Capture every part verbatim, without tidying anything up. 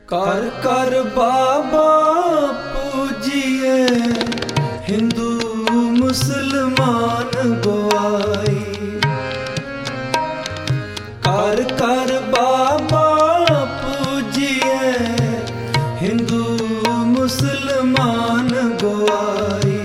कर कर बाबा पूजिए हिंदू मुसलमान गवाई। कर कर बाबा पूजिए हिंदू मुसलमान गवाई।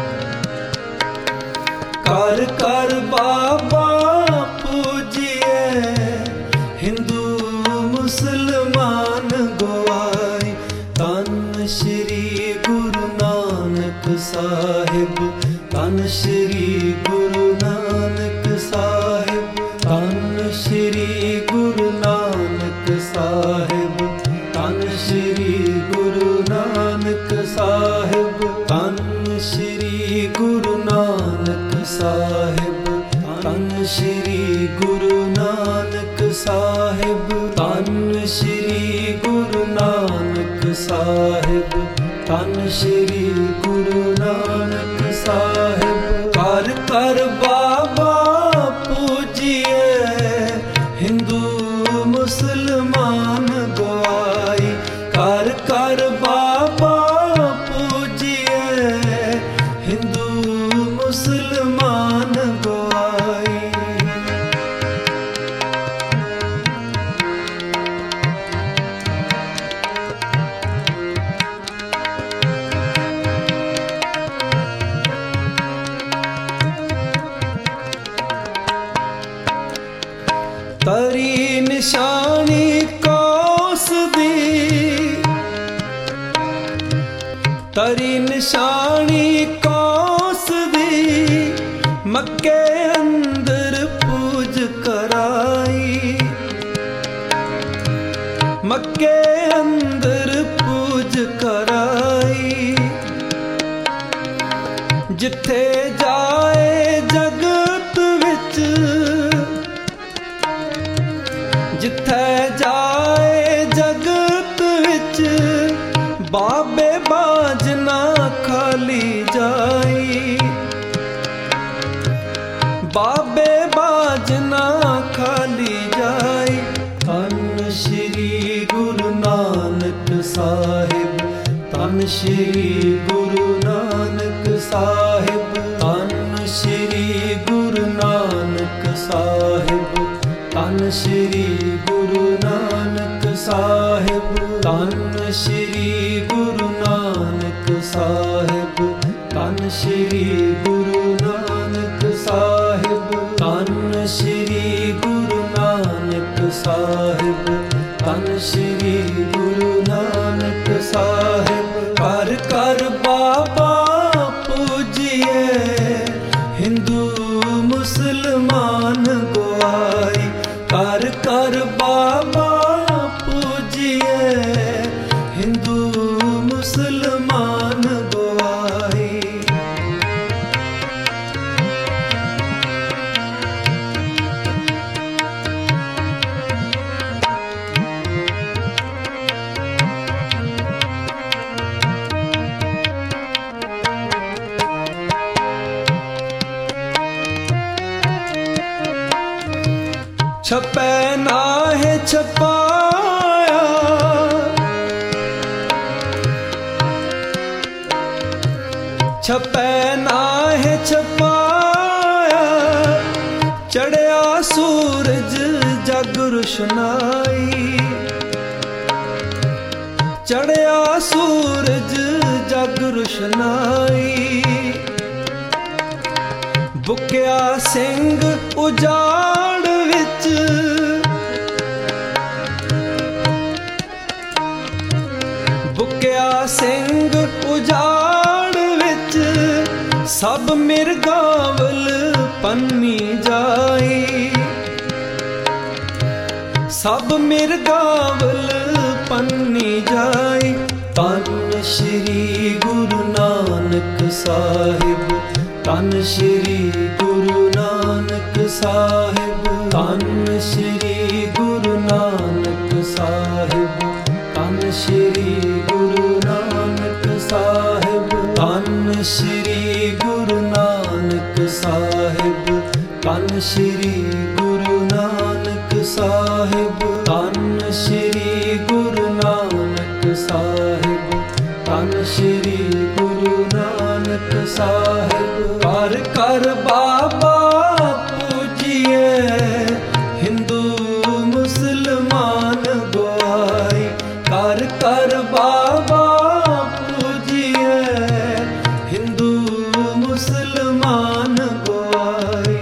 कर कर बाबा पूजिए हिंदू मुसलमान गवाई। धन श्री गुरु नानक साहिब, धन श्री गुरु नानक साहिब, धन श्री गुरु नानक साहिब, धन श्री गुरु नानक साहिब, धन श्री गुरु नानक साहिब, धन श्री गुरु नानक साहिब, धन श्री गुरु नानक साहिब, धन श्री गुरु नानक साहिब। कर कर बाबा पूजिए हिंदू मुसलमान गवाई। कर कर बाबा पूजिए हिंदू मुसलमान गवाई। तरी निशानी कौस दी, तरी निशानी कौस दी, मक्के अंदर पूज कराई। मक्के अंदर पूज कराई। जिथे जाए जगत विच, जिथे जाए जगत विच, बाबे बाज ना खाली जाई। बाबे बाज ना खाली जाई। धन श्री गुरु नानक साहिब, धन श्री गुरु नानक साहिब, धन श्री गुरु नानक साहिब, धन श्री गुरु नानक साहिब, धन श्री गुरु नानक साहिब, धन श्री गुरु नानक साहिब, धन श्री गुरु नानक साहिब, धन श्री गुरु नानक साहिब। कर कर बाबा पूजिए हिंदू मुसलमान गवाई। कर कर बाबा पूजिए हिंदू मुसलमान गवाई। छपै ना है छपाया, छपै ना है छपाया, चढ़िया सूरज जग रुशनाई। चढ़िया सूरज जग रुशनाई। बुकिया सिंह उजाड़ विच, बुकिया सिंह उजाड़ विच, सब मिर्गावल पन्नी जाई। सब मिर्गावल पन्नी जाई। धन श्री गुरु नानक साहिब, धन श्री गुरु नानक साहिब, धन श्री गुरु नानक साहिब, धन श्री गुरु नानक साहिब, धन श्री गुरु नानक साहिब, धन श्री गुरु नानक साहिब, धन श्री गुरु नानक ਸਾਹਿਬ। ਕਰ ਕਰ ਬਾਬਾ ਪੂਜੀਏ, ਹਿੰਦੂ ਮੁਸਲਮਾਨ ਗਵਾਈ। ਕਰ ਕਰ ਬਾਬਾ ਪੂਜੀਏ, ਹਿੰਦੂ ਮੁਸਲਮਾਨ ਗਵਾਈ।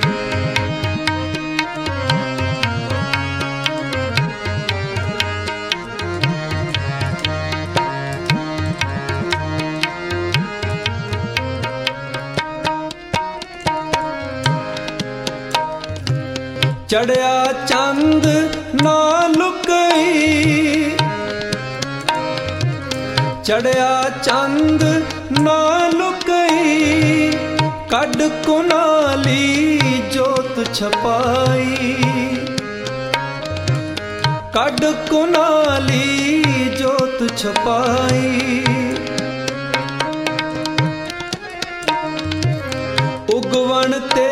ਚੜਿਆ ਚੰਦ ਨਾ ਲੁਕਈ, ਚੜਿਆ ਚੰਦ ਨਾ ਲੁਕਈ, ਕੱਢ ਕੁਨਾਲੀ ਜੋਤ ਛਪਾਈ। ਕੱਢ ਕੁਨਾਲੀ ਜੋਤ ਛਪਾਈ। ਉਗਵਣ ਤੇ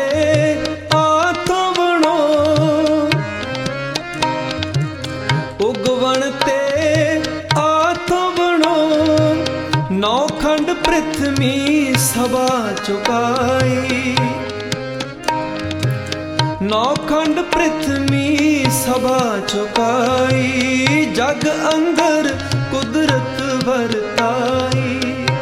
ਉਗਵਣ ਤੇ ਆਥੋਂ ਬਣੋ, ਨੌ ਖੰਡ ਪ੍ਰਿਥਵੀ ਸਭਾ ਚੁਕਾਈ। ਨੌ ਖੰਡ ਪ੍ਰਿਥਵੀ ਸਭਾ ਚੁਕਾਈ, ਜਗ ਅੰਦਰ ਕੁਦਰਤ ਵਰਤਾਈ।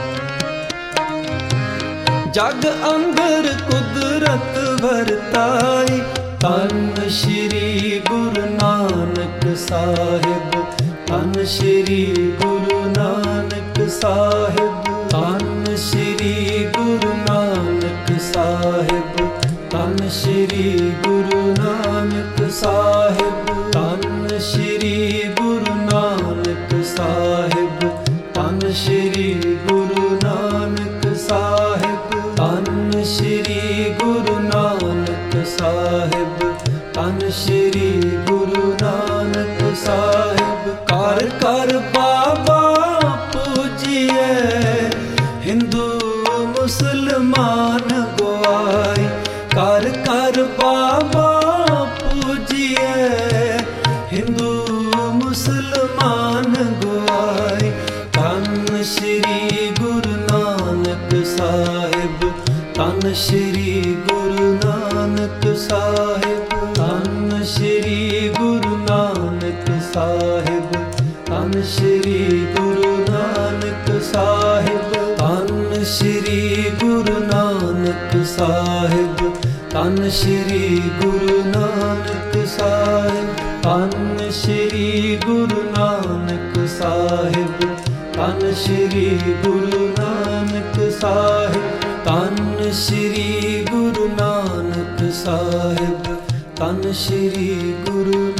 ਜਗ ਅੰਦਰ ਕੁਦਰਤ ਵਰਤਾਈ। ਧੰਨ ਸ਼੍ਰੀ ਗੁਰੂ ਨਾਨਕ ਸਾਹਿਬ, ਧੰਨ ਸ਼੍ਰੀ ਗੁਰੂ ਨਾਨਕ ਸਾਹਿਬ। ਧੰਨ ਸ਼੍ਰੀ ਗੁਰੂ ਨਾਨਕ ਸਾਹਿਬ, ਧੰਨ ਸ਼੍ਰੀ ਗੁਰੂ ਨਾਨਕ ਸਾਹਿਬ। ਧੰਨ ਸ਼੍ਰੀ ਗੁਰੂ ਨਾਨਕ ਸਾਹਿਬ, ਧੰਨ ਸ਼੍ਰੀ ਗੁਰੂ ਨਾਨਕ ਸਾਹਿਬ। ਧੰਨ ਸ਼੍ਰੀ ਗੁਰੂ ਨਾਨਕ ਸਾਹਿਬ, ਧੰਨ ਸ਼੍ਰੀ ਗੁਰੂ ਨਾਨਕ ਸਾਹਿਬ। ਕਰ ਕਰ ਬਾਬਾ ਪੂਜੀਏ, ਹਿੰਦੂ ਮੁਸਲਮਾਨ ਗਵਾਈ। ਕਰ ਕਰ ਬਾਬਾ ਪੂਜੀਏ, ਹਿੰਦੂ ਮੁਸਲਮਾਨ ਗਵਾਈ। ਧੰਨ ਸ਼੍ਰੀ ਗੁਰੂ ਨਾਨਕ ਸਾਹਿਬ, ਧੰਨ ਸ਼੍ਰੀ ਗੁਰੂ ਨਾਨਕ ਸਾਹਿਬ। ਧੰਨ ਸ਼੍ਰੀ ਗੁਰੂ ਨਾਨਕ ਸਾਹਿਬ, ਧੰਨ ਸ਼੍ਰੀ ਗੁਰੂ ਨਾਨਕ ਸਾਹਿਬ। ਧੰਨ ਸ਼੍ਰੀ ਗੁਰੂ ਨਾਨਕ ਸਾਹਿਬ, ਧੰਨ ਸ਼੍ਰੀ ਗੁਰੂ ਨਾਨਕ ਸਾਹਿਬ। ਧੰਨ ਸ਼੍ਰੀ ਗੁਰੂ ਨਾਨਕ ਸਾਹਿਬ, ਧੰਨ ਸ਼੍ਰੀ ਗੁਰੂ ਨਾਨਕ ਸਾਹਿਬ। ਧੰਨ ਸ਼੍ਰੀ ਗੁਰੂ ਨਾਨਕ ਸਾਹਿਬ, ਧੰਨ ਸ਼੍ਰੀ ਗੁਰੂ